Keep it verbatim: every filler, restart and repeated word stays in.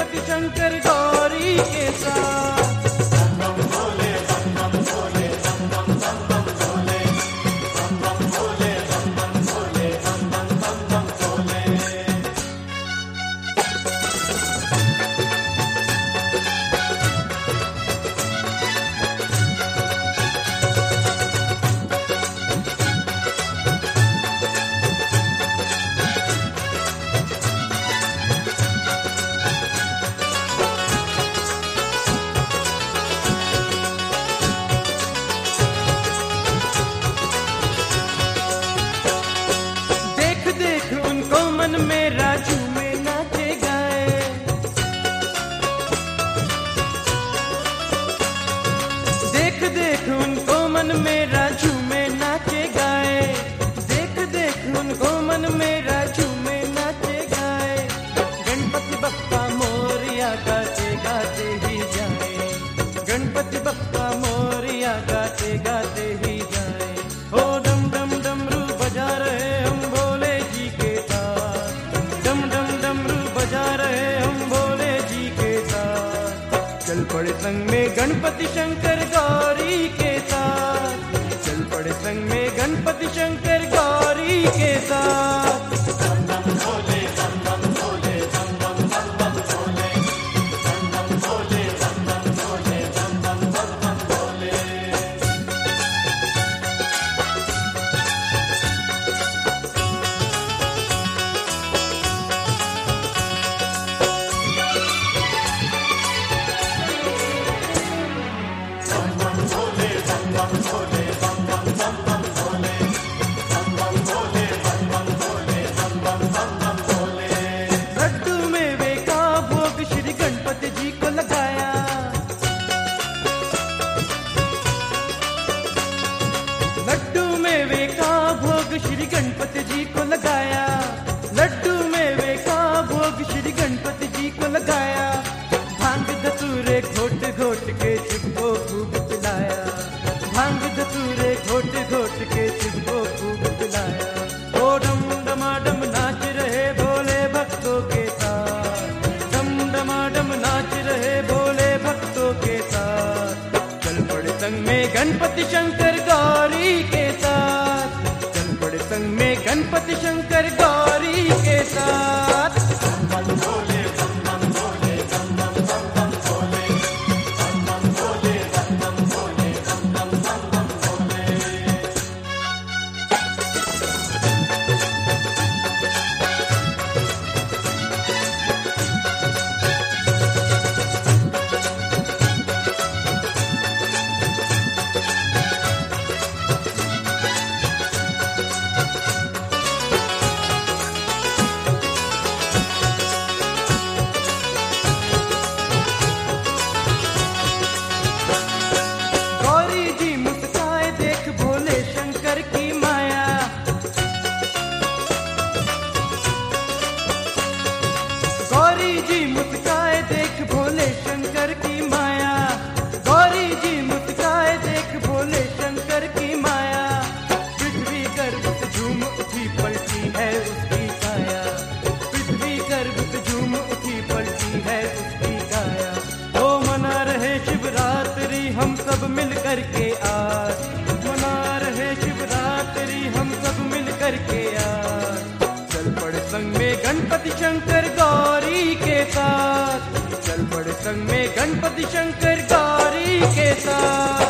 गणपति शंकर गौरी के साथ। मन मेरा झूमे नाचे गाए, देख देख उनको मन मेरा झूमे नाचे गाए, देख देख उनको मन मेरा झूमे नाचे गाए। गणपति बप्पा मोरिया गाते गाते ही जाए, गणपति बप्पा मोरिया गाते गाते ही जाए। ओ डम डम डमरू बजा रहे हम भोले जी के साथ, डम डम डमरू बजा रहे हम भोले जी के साथ। चल पड़े संग में गणपति शंकर गौरी के साथ, चल पड़े संग में गणपति शंकर गौरी के साथ। लड्डू मेवे का भोग श्री गणपति जी को लगाया, लड्डू मेवे का भोग श्री गणपति जी को लगाया, लड्डू मेवे का भोग श्री गणपति जी को लगाया। भांग धतूरे घोट घोट के शिव को खूब पिलाया, भांग धतूरे घोट घोट के शिव को खूब पिलाया। ओ डम डमाडम नाच रहे भोले भक्तों के साथ, डम डमाडम नाच रहे भोले भक्तों के साथ। चल पड़े संग में गणपति शंकर गौरी के साथ, चल पड़े संग में गणपति शंकर गौरी के साथ। गौरी जी मुस्काए देख भोले शंकर की माया, गौरी जी मुस्काए देख भोले शंकर की माया। पृथ्वी गर्भ से झूम उठी पलटी है उसकी काया, पृथ्वी गर्भ से झूम उठी पलटी है उसकी काया। ओ मना रहे शिवरात्रि हम सब मिल कर के आज, मना रहे शिवरात्रि हम सब मिल कर के आज। चल पड़े संग में गणपति शंकर गौरी के साथ, चल पड़े संग में गणपति शंकर गौरी के साथ।